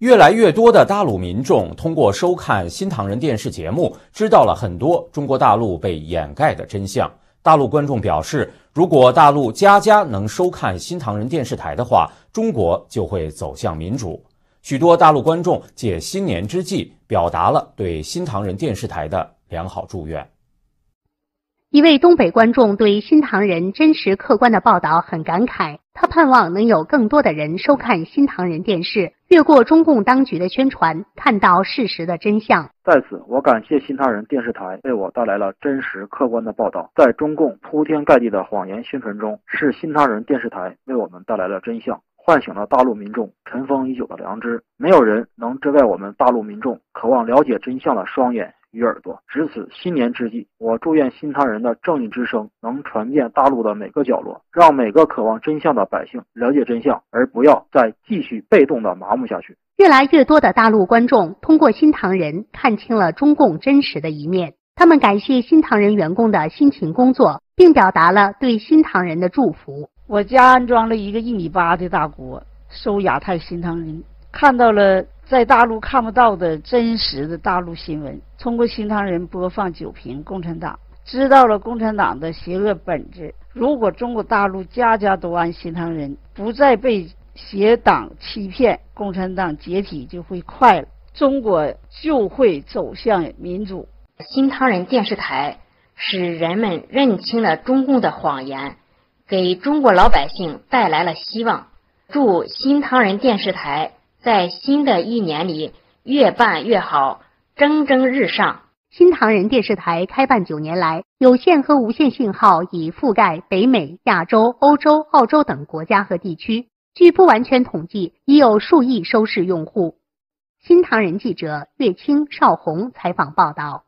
越来越多的大陆民众通过收看新唐人电视节目，知道了很多中国大陆被掩盖的真相。大陆观众表示，如果大陆家家能收看新唐人电视台的话，中国就会走向民主。许多大陆观众借新年之际，表达了对新唐人电视台的良好祝愿。 一位东北观众对新唐人真实客观的报道很感慨，他盼望能有更多的人收看新唐人电视，越过中共当局的宣传，看到事实的真相。 在此，我感谢新唐人电视台为我带来了真实客观的报道。在中共铺天盖地的谎言宣传中，是新唐人电视台为我们带来了真相，唤醒了大陆民众尘封已久的良知。没有人能遮盖我们大陆民众渴望了解真相的双眼与耳朵。值此新年之际，我祝愿新唐人的正义之声能传遍大陆的每个角落，让每个渴望真相的百姓了解真相，而不要再继续被动的麻木下去。 越来越多的大陆观众通过新唐人看清了中共真实的一面，他们感谢新唐人员工的辛勤工作，并表达了对新唐人的祝福。 我家安装了一个1.8米的大锅，收亚太新唐人，看到了在大陆看不到的真实的大陆新闻。通过新唐人播放9评共产党，知道了共产党的邪恶本质。如果中国大陆家家都按新唐人，不再被邪党欺骗，共产党解体就会快了，中国就会走向民主。 新唐人电视台使人们认清了中共的谎言，给中国老百姓带来了希望。祝新唐人电视台在新的一年里越办越好，蒸蒸日上。 新唐人电视台开办9年来，有线和无线信号已覆盖北美、亚洲、欧洲、澳洲等国家和地区。据不完全统计，已有数亿收视用户。新唐人记者岳清、邵红采访报道。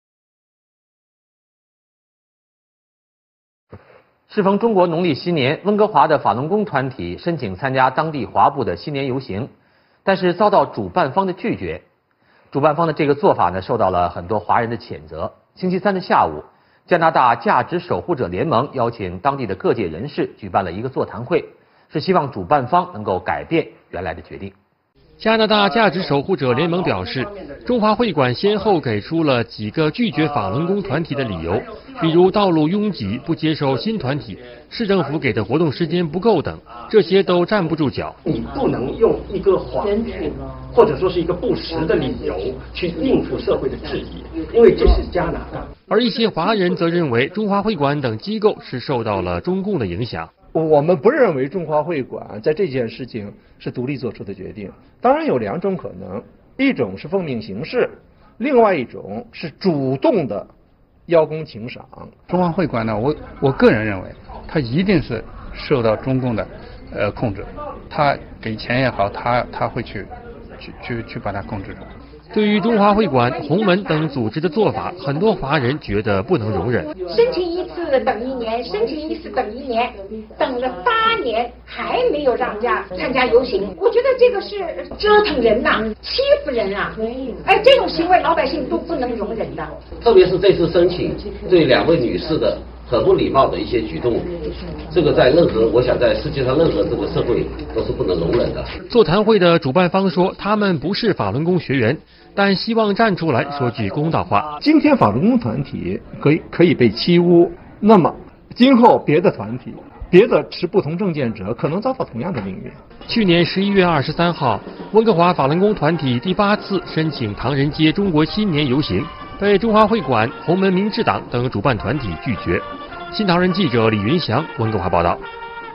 适逢中国农历新年，温哥华的法轮功团体申请参加当地华埠的新年游行，但是遭到主办方的拒绝。主办方的这个做法呢，受到了很多华人的谴责。星期三的下午，加拿大价值守护者联盟邀请当地的各界人士举办了一个座谈会，是希望主办方能够改变原来的决定。 加拿大价值守护者联盟表示，中华会馆先后给出了几个拒绝法轮功团体的理由，比如道路拥挤、不接受新团体、市政府给的活动时间不够等，这些都站不住脚。 你不能用一个谎言，或者说是一个不实的理由去应付社会的质疑，因为这是加拿大。 而一些华人则认为，中华会馆等机构是受到了中共的影响。 我们不认为中华会馆在这件事情是独立做出的决定，当然有2种可能，一种是奉命行事，另外一种是主动的邀功请赏。 中华会馆呢，我个人认为，它一定是受到中共的控制，他给钱也好，他会去把它控制住。 对于中华会馆、洪门等组织的做法，很多华人觉得不能容忍。 申请一次等1年，申请一次等1年，等了8年还没有让家参加游行，我觉得这个是折腾人呐，欺负人啊！哎，这种行为老百姓都不能容忍的。 特别是这次申请对2位女士的很不礼貌的一些举动，这个在我想在世界上任何这个社会都是不能容忍的。 座谈会的主办方说，他们不是法轮功学员，但希望站出来说句公道话。 今天法轮功团体可以被欺污，那么今后别的团体、别的持不同政见者可能遭到同样的命运。 去年11月23号，温哥华法轮功团体第8次申请唐人街中国新年游行，被中华会馆、洪门民治党等主办团体拒绝。新唐人记者李云祥，温哥华报道。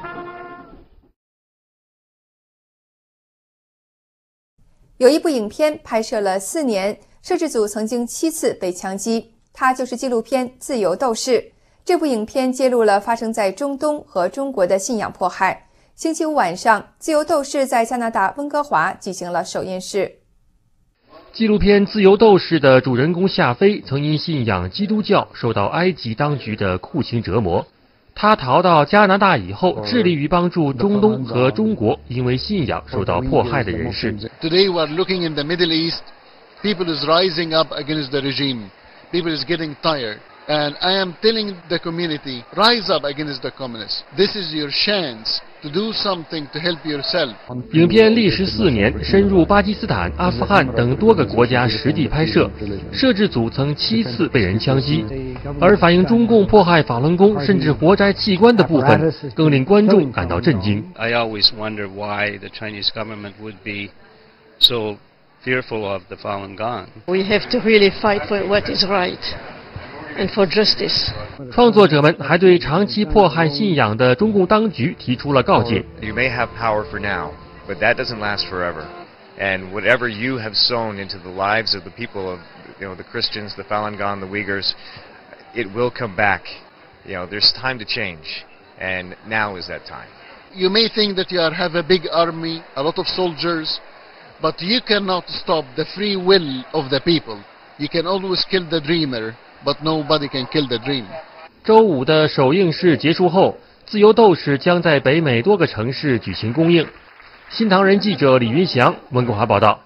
有一部影片拍摄了4年，摄制组曾经7次被枪击，它就是纪录片《自由斗士》。这部影片揭露了发生在中东和中国的信仰迫害。星期五晚上，《自由斗士》在加拿大温哥华举行了首映式。 纪录片《自由斗士》的主人公夏飞曾因信仰基督教受到埃及当局的酷刑折磨。他逃到加拿大以后，致力于帮助中东和中国因为信仰受到迫害的人士。 Today we are looking in the Middle East. People is rising up against the regime. People is getting tired. And I am telling the community, rise up against the communists. This is your chance to do something to help yourself. 影片历时4年，深入巴基斯坦、阿富汗等多个国家实地拍摄，摄制组曾7次被人枪击，而反映中共迫害法轮功甚至活摘器官的部分，更令观众感到震惊。 I always wonder why the Chinese government would be so fearful of the Falun Gong. We have to really fight for what is right and for justice. 创作者们还对长期迫害信仰的中共当局提出了告诫。 You may have power for now, but that doesn't last forever. And whatever you have sown into the lives of the people of, the Christians, the Falun Gong, the Uyghurs, it will come back. There's time to change, and now is that time. You may think that you have a big army, a lot of soldiers, but you cannot stop the free will of the people. You can always kill the dreamer, but nobody can kill the dream. 周五的首映式结束后，自由斗士将在北美多个城市举行公映。新唐人记者李云祥，温哥华报道。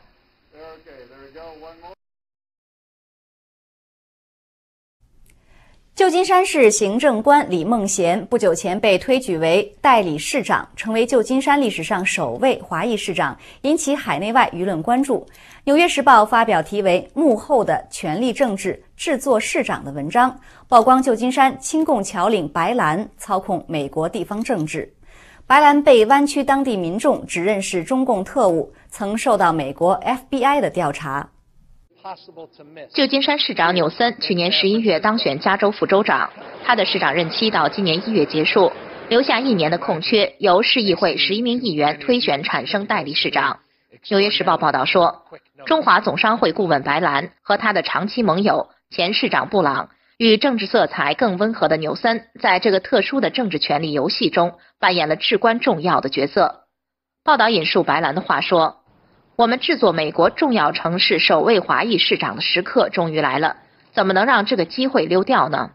旧金山市行政官李梦贤不久前被推举为代理市长，成为旧金山历史上首位华裔市长，引起海内外舆论关注。《纽约时报》发表题为《幕后的权力政治制作市长》的文章，曝光旧金山亲共侨领白兰操控美国地方政治。白兰被湾区当地民众指认是中共特务，曾受到美国 FBI 的调查。 旧金山市长纽森去年11月当选加州副州长，他的市长任期到今年1月结束，留下1年的空缺，由市议会11名议员推选产生代理市长。纽约时报报道说，中华总商会顾问白兰和他的长期盟友前市长布朗与政治色彩更温和的纽森，在这个特殊的政治权力游戏中扮演了至关重要的角色。报道引述白兰的话说，我们制作美国重要城市首位华裔市长的时刻终于来了，怎么能让这个机会溜掉呢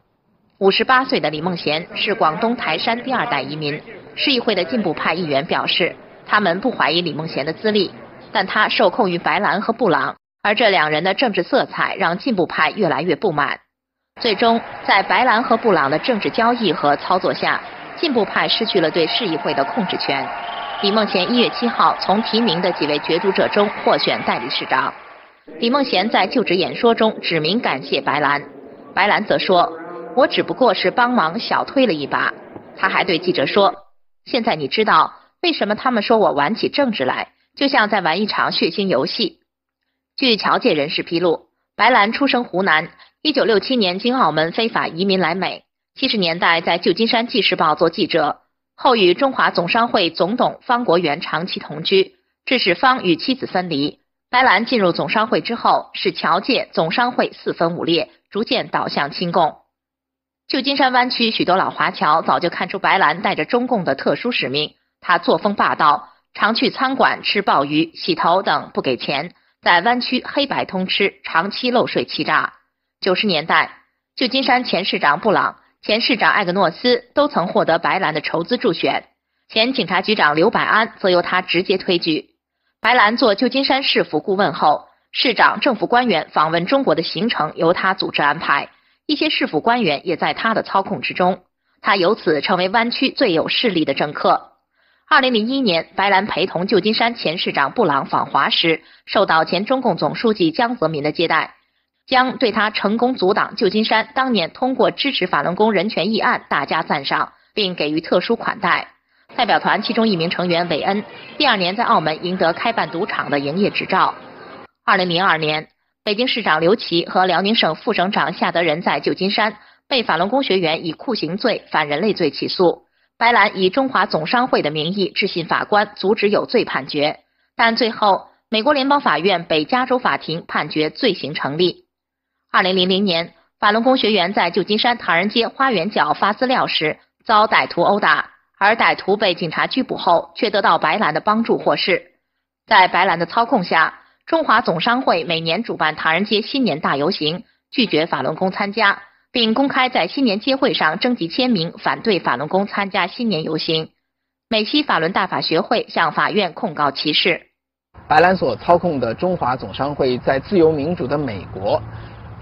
？58岁的李梦贤是广东台山第2代移民，市议会的进步派议员表示，他们不怀疑李梦贤的资历，但他受控于白兰和布朗，而这2人的政治色彩让进步派越来越不满。最终，在白兰和布朗的政治交易和操作下，进步派失去了对市议会的控制权。李梦贤1月7号从提名的几位角逐者中获选代理市长。李梦贤在就职演说中指名感谢白兰，白兰则说：“我只不过是帮忙小推了一把。”他还对记者说：“现在你知道为什么他们说我玩起政治来，就像在玩一场血腥游戏。”据侨界人士披露，白兰出生湖南，1967年经澳门非法移民来美，70年代在旧金山纪事报做记者。后与中华总商会总董方国元长期同居，致使方与妻子分离。白兰进入总商会之后，使侨界总商会4分5裂，逐渐倒向亲共。旧金山湾区许多老华侨早就看出白兰带着中共的特殊使命，他作风霸道，常去餐馆吃鲍鱼、洗头等不给钱，在湾区黑白通吃，长期漏税欺诈。90年代，旧金山前市长布朗、前市长艾格诺斯都曾获得白兰的筹资助选，前警察局长刘百安则由他直接推举。白兰做旧金山市府顾问后，市长、政府官员访问中国的行程由他组织安排，一些市府官员也在他的操控之中，他由此成为湾区最有势力的政客。2001年，白兰陪同旧金山前市长布朗访华时，受到前中共总书记江泽民的接待，将对他成功阻挡旧金山当年通过支持法轮功人权议案大加赞赏，并给予特殊款待。代表团其中一名成员韦恩第2年在澳门赢得开办赌场的营业执照。2002年，北京市长刘琦和辽宁省副省长夏德仁在旧金山被法轮功学员以酷刑罪、反人类罪起诉。白兰以中华总商会的名义致信法官，阻止有罪判决，但最后美国联邦法院北加州法庭判决罪行成立。2000年，法轮功学员在旧金山唐人街花园角发资料时遭歹徒殴打，而歹徒被警察拘捕后却得到白兰的帮助获释。在白兰的操控下，中华总商会每年主办唐人街新年大游行，拒绝法轮功参加，并公开在新年街会上征集签名，反对法轮功参加新年游行。美西法轮大法学会向法院控告歧视。 白兰所操控的中华总商会在自由民主的美国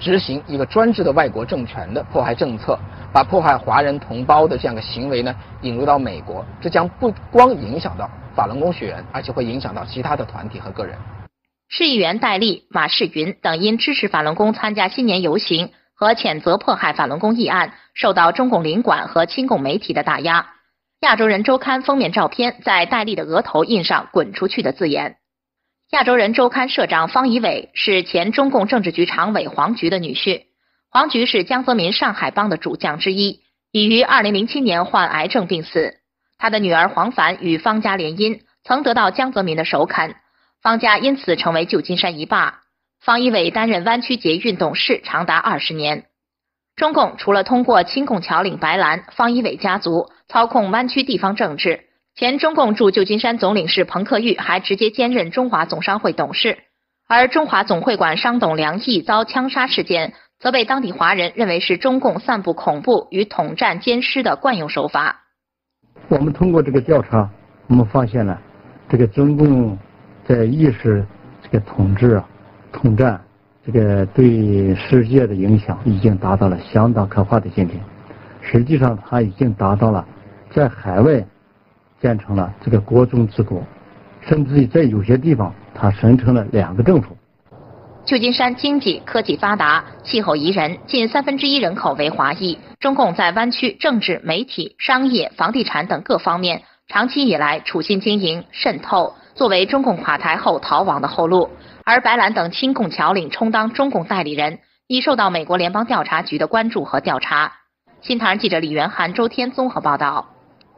执行一个专制的外国政权的迫害政策，把迫害华人同胞的这样的行为呢引入到美国，这将不光影响到法轮功学员，而且会影响到其他的团体和个人。 市议员戴笠、马世云等因支持法轮功参加新年游行和谴责迫害法轮功议案，受到中共领馆和亲共媒体的打压。亚洲人周刊封面照片在戴笠的额头印上“滚出去”的字眼。亚洲人周刊社长方怡伟是前中共政治局常委黄菊的女婿，黄菊是江泽民上海帮的主将之一，已于2007年患癌症病死。他的女儿黄凡与方家联姻，曾得到江泽民的首肯，方家因此成为旧金山一霸。方怡伟担任湾区捷运董事长达20年。中共除了通过亲共侨领白兰、方怡伟家族操控湾区地方政治，前中共驻旧金山总领事彭克玉还直接兼任中华总商会董事。而中华总会馆商董梁毅遭枪杀事件，则被当地华人认为是中共散布恐怖与统战奸尸的惯用手法。 我们通过这个调查，我们发现了这个中共在意识这个统治统战这个对世界的影响已经达到了相当可怕的境界。实际上它已经达到了在海外建成了这个国中治国，甚至于在有些地方它形成了2个政府。 旧金山经济科技发达，气候宜人，近1/3人口为华裔。中共在湾区政治、媒体、商业、房地产等各方面长期以来处心经营、渗透，作为中共垮台后逃亡的后路。而白兰等亲共侨领充当中共代理人，已受到美国联邦调查局的关注和调查。新唐人记者李元涵、周天综合报道。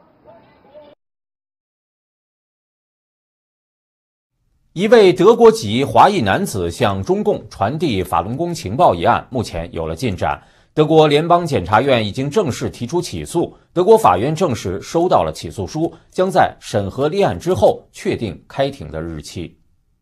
一位德国籍华裔男子向中共传递法轮功情报一案，目前有了进展。德国联邦检察院已经正式提出起诉，德国法院证实收到了起诉书，将在审核立案之后确定开庭的日期。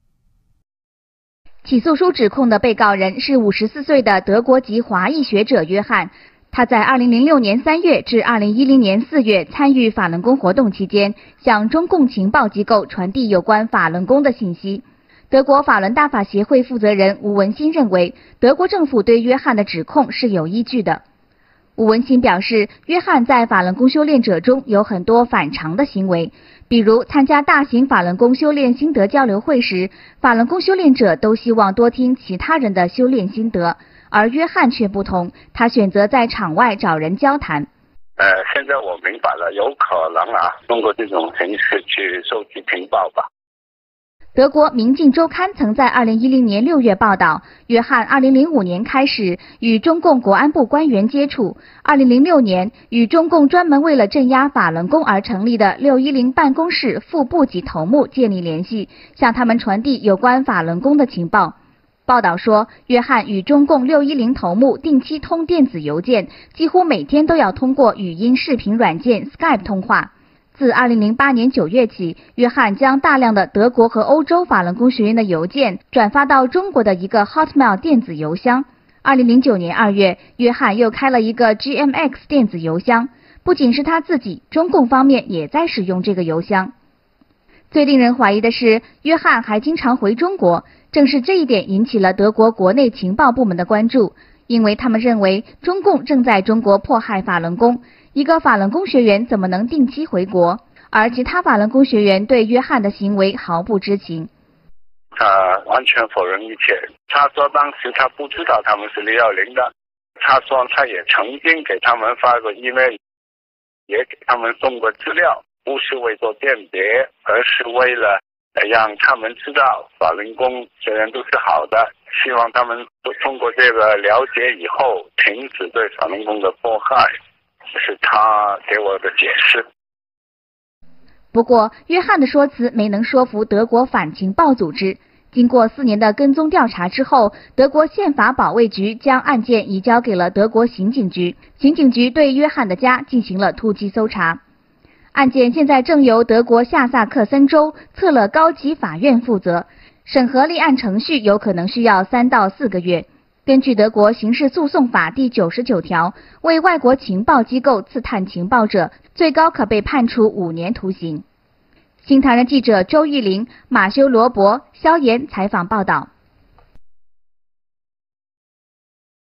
起诉书指控的被告人是54岁的德国籍华裔学者约翰。他在2006年3月至2010年4月参与法轮功活动期间，向中共情报机构传递有关法轮功的信息。德国法轮大法协会负责人吴文新认为，德国政府对约翰的指控是有依据的。吴文新表示，约翰在法轮功修炼者中有很多反常的行为，比如参加大型法轮功修炼心得交流会时，法轮功修炼者都希望多听其他人的修炼心得。而约翰却不同，他选择在场外找人交谈。 现在我明白了，有可能通过这种形式去收集情报吧。 德国《明镜周刊》曾在2010年6月报道，约翰2005年开始与中共国安部官员接触，2006年与中共专门为了镇压法轮功而成立的610办公室副部级头目建立联系，向他们传递有关法轮功的情报。报道说，约翰与中共610头目定期通电子邮件，几乎每天都要通过语音视频软件 Skype 通话。自2008年9月起，约翰将大量的德国和欧洲法轮功学员的邮件转发到中国的一个 Hotmail 电子邮箱。2009年2月，约翰又开了一个 GMX 电子邮箱。不仅是他自己，中共方面也在使用这个邮箱。最令人怀疑的是，约翰还经常回中国，正是这一点引起了德国国内情报部门的关注，因为他们认为中共正在中国迫害法轮功，一个法轮功学员怎么能定期回国？而其他法轮功学员对约翰的行为毫不知情。 他完全否认一切，他说当时他不知道他们是610的，他说他也曾经给他们发过 email， 也给他们送过资料，不是为做辨别，而是为了让他们知道法轮功虽然都是好的，希望他们通过这个了解以后停止对法轮功的迫害，这是他给我的解释。 不过，约翰的说辞没能说服德国反情报组织。经过4年的跟踪调查之后，德国宪法保卫局将案件移交给了德国刑警局。刑警局对约翰的家进行了突击搜查。案件现在正由德国下萨克森州策勒高级法院负责，审核立案程序有可能需要3到4个月。根据德国刑事诉讼法第99条，为外国情报机构刺探情报者，最高可被判处5年徒刑。新唐人记者周玉玲、马修罗伯、萧炎采访报道。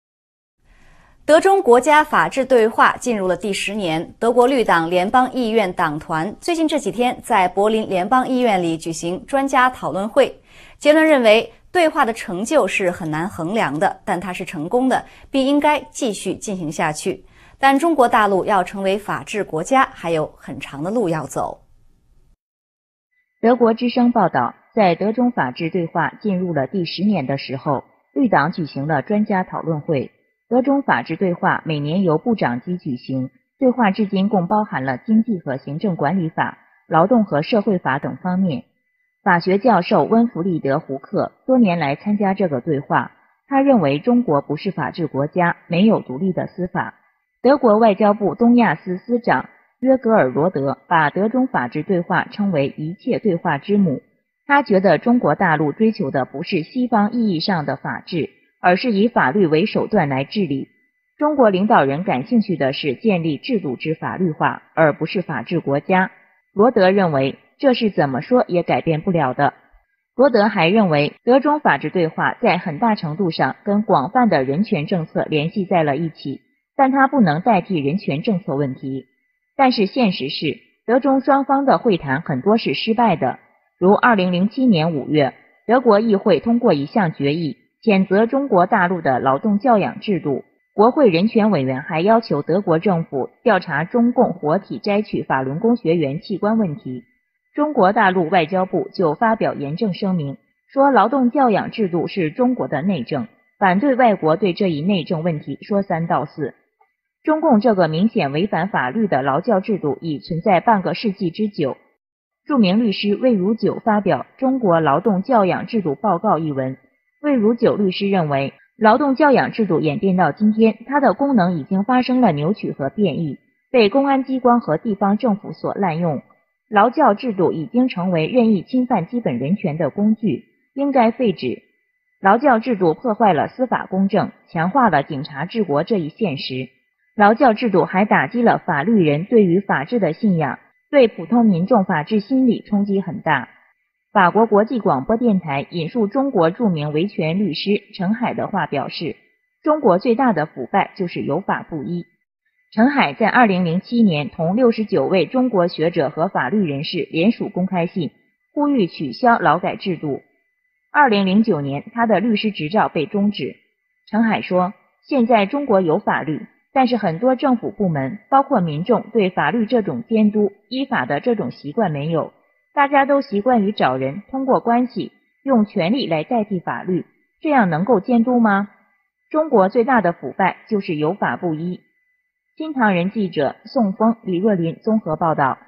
德中国家法治对话进入了第10年，德国绿党联邦议院党团最近这几天在柏林联邦议院里举行专家讨论会，结论认为对话的成就是很难衡量的，但它是成功的，并应该继续进行下去。但中国大陆要成为法治国家还有很长的路要走。 德国之声报道，在德中法治对话进入了第10年的时候，绿党举行了专家讨论会。德中法治对话每年由部长级举行，对话至今共包含了经济和行政管理法、劳动和社会法等方面。法学教授温弗利德·胡克多年来参加这个对话，他认为中国不是法治国家，没有独立的司法。德国外交部东亚司司长约格尔罗德把德中法治对话称为一切对话之母。他觉得中国大陆追求的不是西方意义上的法治，而是以法律为手段来治理。中国领导人感兴趣的是建立制度之法律化，而不是法治国家。罗德认为这是怎么说也改变不了的。罗德还认为德中法治对话在很大程度上跟广泛的人权政策联系在了一起，但它不能代替人权政策问题。但是现实是，德中双方的会谈很多是失败的。如2007年5月，德国议会通过一项决议，谴责中国大陆的劳动教养制度。国会人权委员还要求德国政府调查中共活体摘取法轮功学员器官问题。中国大陆外交部就发表严正声明，说劳动教养制度是中国的内政，反对外国对这一内政问题说三道四。中共这个明显违反法律的劳教制度已存在半个世纪之久。著名律师魏如九发表《中国劳动教养制度报告》一文。魏如九律师认为，劳动教养制度演变到今天，它的功能已经发生了扭曲和变异，被公安机关和地方政府所滥用。劳教制度已经成为任意侵犯基本人权的工具，应该废止。劳教制度破坏了司法公正，强化了警察治国这一现实。劳教制度还打击了法律人对于法治的信仰，对普通民众法治心理冲击很大。法国国际广播电台引述中国著名维权律师陈海的话表示，中国最大的腐败就是有法不依。陈海在2007年同69位中国学者和法律人士联署公开信，呼吁取消劳改制度。2009年，他的律师执照被终止。陈海说，现在中国有法律，但是很多政府部门，包括民众对法律这种监督、依法的这种习惯没有。大家都习惯于找人，通过关系，用权力来代替法律，这样能够监督吗？中国最大的腐败就是有法不依。新唐人记者宋峰、李若琳综合报道。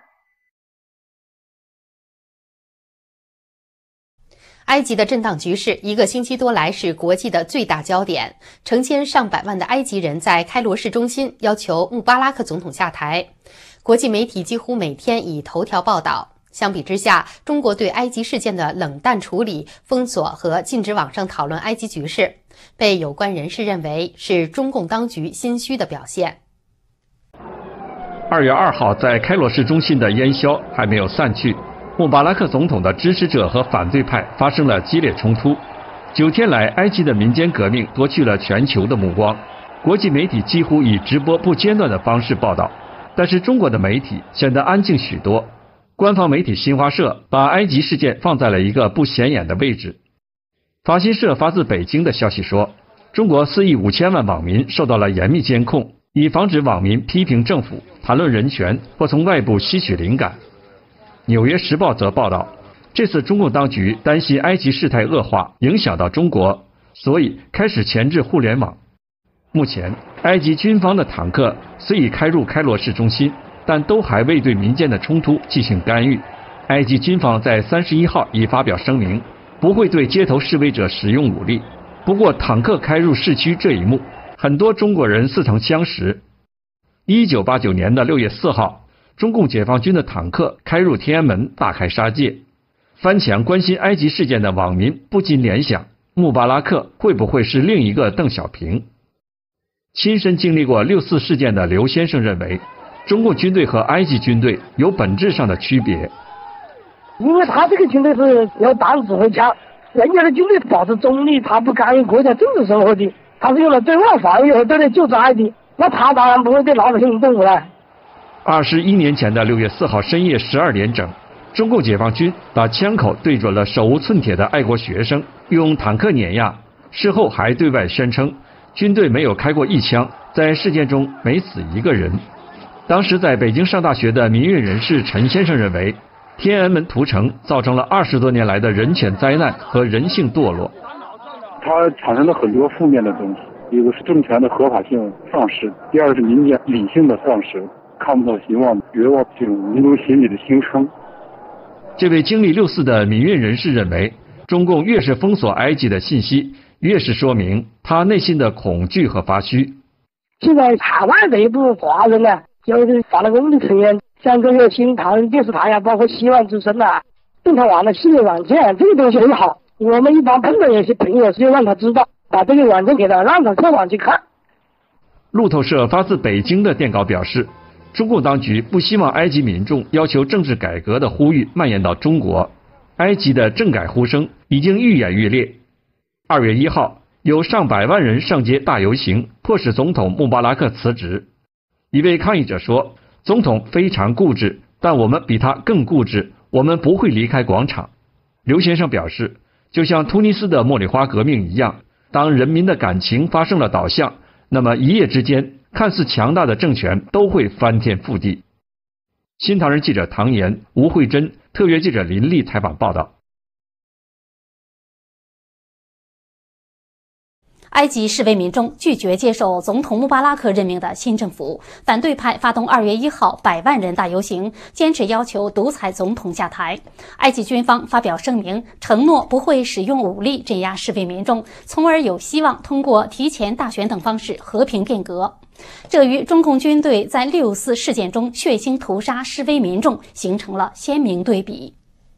埃及的震荡局势一个星期多来是国际的最大焦点，成千上百万的埃及人在开罗市中心要求穆巴拉克总统下台。国际媒体几乎每天以头条报道。相比之下，中国对埃及事件的冷淡处理、封锁和禁止网上讨论埃及局势，被有关人士认为是中共当局心虚的表现。 2月2号，在开罗市中心的烟硝还没有散去，穆巴拉克总统的支持者和反对派发生了激烈冲突。9天来，埃及的民间革命夺去了全球的目光，国际媒体几乎以直播不间断的方式报道，但是中国的媒体显得安静许多。官方媒体新华社把埃及事件放在了一个不显眼的位置。法新社发自北京的消息说，中国4亿5千万网民受到了严密监控，以防止网民批评政府、谈论人权或从外部吸取灵感。纽约时报则报道，这次中共当局担心埃及事态恶化影响到中国，所以开始钳制互联网。目前，埃及军方的坦克虽已开入开罗市中心，但都还未对民间的冲突进行干预。埃及军方在31号已发表声明，不会对街头示威者使用武力。不过，坦克开入市区这一幕，很多中国人似曾相识。1989年的6月4号，中共解放军的坦克开入天安门，大开杀戒。翻墙关心埃及事件的网民不禁联想，穆巴拉克会不会是另一个邓小平？亲身经历过6·4事件的刘先生认为，中共军队和埃及军队有本质上的区别。 因为他这个军队是要当指挥家，人家的军队保持中立，他不干预国家政治生活的。 他是用了对外防御和对内救治埃及，那他当然不会对老百姓动武了。 21年前的6月4号深夜12点整，中共解放军把枪口对准了手无寸铁的爱国学生，用坦克碾压。事后还对外宣称，军队没有开过一枪，在事件中没死一个人。当时在北京上大学的民运人士陈先生认为，天安门屠城造成了20多年来的人权灾难和人性堕落。 它产生了很多负面的东西，一个是政权的合法性丧失，第二是民间理性的丧失，看不到希望，绝望这种民族心理的形成。 这位经历6·4的民运人士认为，中共越是封锁埃及的信息，越是说明他内心的恐惧和发虚。 现在海外的一部分华人呢，就是法轮功的成员，像这个新唐人电视台啊，包括希望之声啊，正常网的系列软件，这个东西很好。我们一般碰到有些朋友是让他知道，把这个软件给他，让他上网去看。 路透社发自北京的电稿表示，中共当局不希望埃及民众要求政治改革的呼吁蔓延到中国，埃及的政改呼声已经愈演愈烈。2月1号，有上百万人上街大游行，迫使总统穆巴拉克辞职。一位抗议者说，总统非常固执，但我们比他更固执，我们不会离开广场。刘先生表示，就像突尼斯的茉莉花革命一样，当人民的感情发生了倒向，那么一夜之间，看似强大的政权都会翻天覆地。新唐人记者唐岩、吴慧珍，特约记者林丽采访报道。 埃及示威民众拒绝接受总统穆巴拉克任命的新政府，反对派发动2月1号100万人大游行，坚持要求独裁总统下台。埃及军方发表声明，承诺不会使用武力镇压示威民众，从而有希望通过提前大选等方式和平变革。这与中共军队在6·4事件中血腥屠杀示威民众形成了鲜明对比。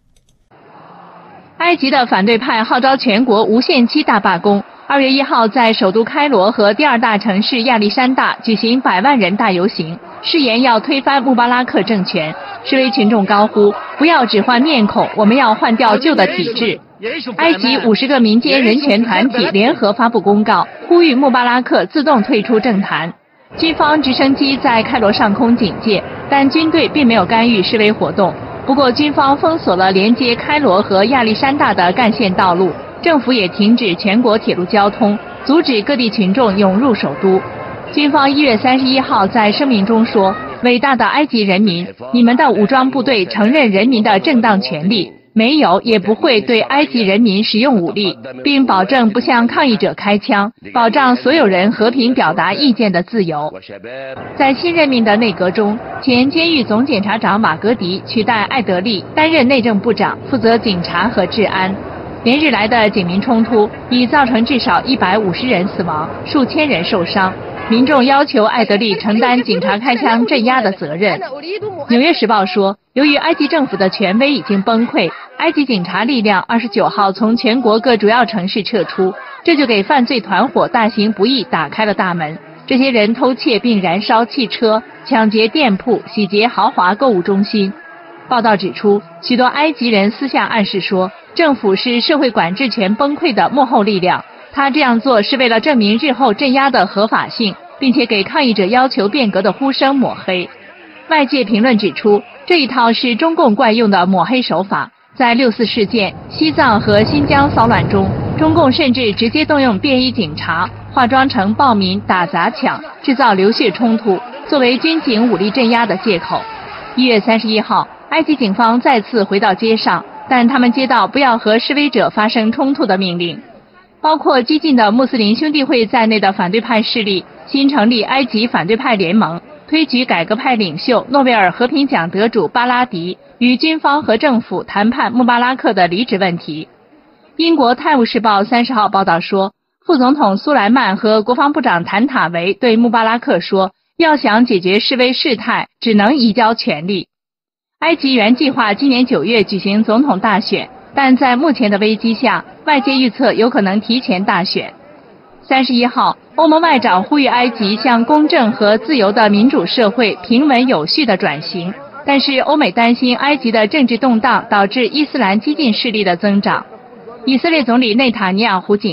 埃及的反对派号召全国无限期大罢工。2月1号，在首都开罗和第2大城市亚历山大举行100万人大游行，誓言要推翻穆巴拉克政权。示威群众高呼：“不要只换面孔，我们要换掉旧的体制。”埃及50个民间人权团体联合发布公告，呼吁穆巴拉克自动退出政坛。军方直升机在开罗上空警戒，但军队并没有干预示威活动。不过，军方封锁了连接开罗和亚历山大的干线道路。政府也停止全国铁路交通，阻止各地群众涌入首都。军方1月31号在声明中说：“伟大的埃及人民，你们的武装部队承认人民的正当权利，没有也不会对埃及人民使用武力，并保证不向抗议者开枪，保障所有人和平表达意见的自由。”在新任命的内阁中，前监狱总检察长马格迪取代艾德利担任内政部长，负责警察和治安。连日来的警民冲突已造成至少150人死亡，数千人受伤。民众要求艾德利承担警察开枪镇压的责任。纽约时报说，由于埃及政府的权威已经崩溃，埃及警察力量29号从全国各主要城市撤出，这就给犯罪团伙大行不义打开了大门。这些人偷窃并燃烧汽车，抢劫店铺，洗劫豪华购物中心。报道指出，许多埃及人私下暗示说，政府是社会管制权崩溃的幕后力量，他这样做是为了证明日后镇压的合法性，并且给抗议者要求变革的呼声抹黑。外界评论指出，这一套是中共惯用的抹黑手法。在6·4事件、西藏和新疆骚乱中，中共甚至直接动用便衣警察，化妆成暴民打砸抢，制造流血冲突，作为军警武力镇压的借口。1月31号，埃及警方再次回到街上，但他们接到不要和示威者发生冲突的命令。包括激进的穆斯林兄弟会在内的反对派势力新成立埃及反对派联盟，推举改革派领袖诺贝尔和平奖得主巴拉迪，与军方和政府谈判穆巴拉克的离职问题。英国《泰晤士报》30号报道说，副总统苏莱曼和国防部长坦塔维对穆巴拉克说，要想解决示威事态，只能移交权力。埃及原计划今年9月举行总统大选，但在目前的危机下，外界预测有可能提前大选。31号，欧盟外长呼吁埃及向公正和自由的民主社会平稳有序的转型，但是欧美担心埃及的政治动荡导致伊斯兰激进势力的增长。以色列总理内塔尼亚胡警告，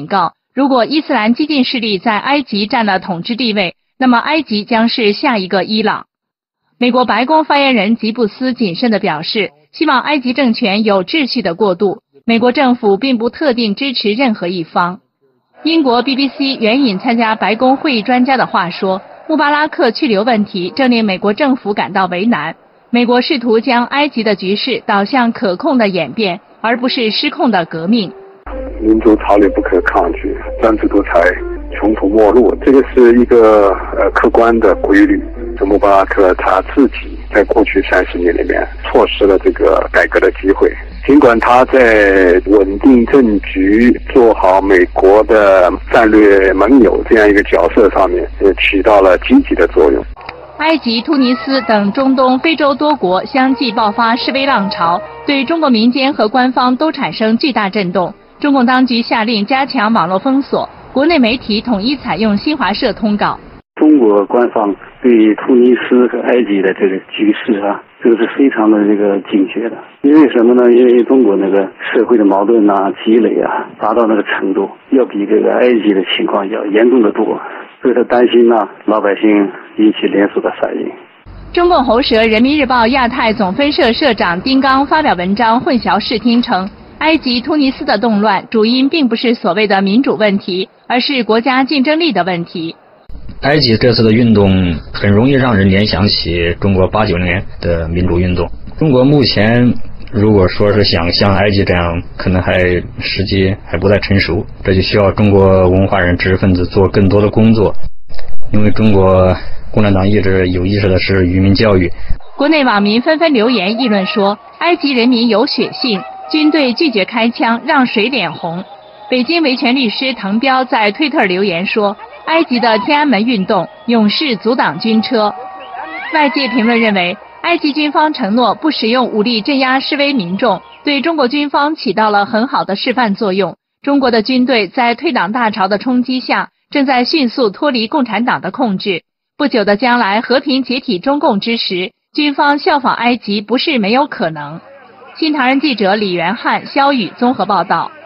如果伊斯兰激进势力在埃及占了统治地位，那么埃及将是下一个伊朗。美国白宫发言人吉布斯谨慎地表示，希望埃及政权有秩序的过渡，美国政府并不特定支持任何一方。英国 BBC 援引参加白宫会议专家的话说，穆巴拉克去留问题正令美国政府感到为难。美国试图将埃及的局势导向可控的演变，而不是失控的革命。 民主潮流不可抗拒，专制独裁穷途末路，这个是一个客观的规律。这穆巴拉克他自己在过去30年里面错失了这个改革的机会，尽管他在稳定政局、做好美国的战略盟友这样一个角色上面也起到了积极的作用。 埃及、突尼斯等中东、非洲多国相继爆发示威浪潮，对中国民间和官方都产生巨大震动。中共当局下令加强网络封锁，国内媒体统一采用新华社通稿。 中国官方对突尼斯和埃及的这个局势啊，这个是非常的这个警觉的。因为什么呢？因为中国那个社会的矛盾啊、积累啊，达到那个程度，要比这个埃及的情况要严重的多。所以他担心呢，老百姓引起连锁的反应。 中共喉舌人民日报亚太总分社社长丁刚发表文章混淆视听称，埃及、突尼斯的动乱主因并不是所谓的民主问题，而是国家竞争力的问题。 埃及这次的运动很容易让人联想起中国89年的民主运动。中国目前如果说是想像埃及这样，可能时机还不太成熟，这就需要中国文化人、知识分子做更多的工作。因为中国共产党一直有意识的是愚民教育。 国内网民纷纷留言议论说，埃及人民有血性，军队拒绝开枪，让谁脸红？北京维权律师滕彪在推特留言说，埃及的天安门运动，勇士阻挡军车。外界评论认为，埃及军方承诺不使用武力镇压示威民众，对中国军方起到了很好的示范作用。中国的军队在退党大潮的冲击下，正在迅速脱离共产党的控制。不久的将来，和平解体中共之时，军方效仿埃及不是没有可能。新唐人记者李元汉、肖宇综合报道。